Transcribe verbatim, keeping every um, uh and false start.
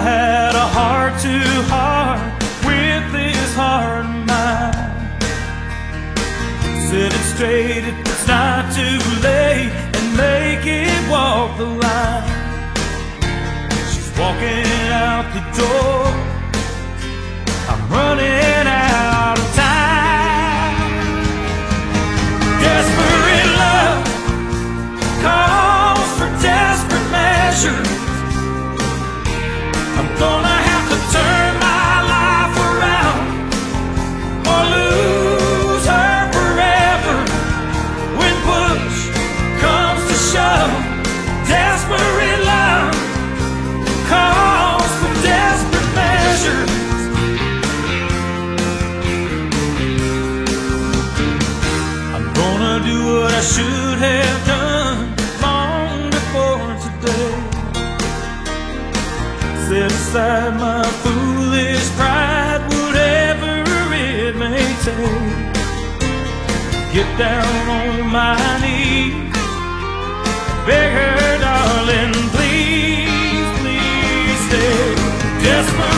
had a heart-to-heart with this heart of mine. Set it straight, it's not too late, and make it walk the line. She's walking out the door, I'm running out of time. Desperate love calls for desperate measures. I'm gonna have to turn my life around or lose her forever. When push comes to shove, desperate love calls for desperate measures. I'm gonna do what I should have done long before today. Set aside my foolish pride, whatever it may take. Get down on my knees, beg her, darling, please, please stay. Desperate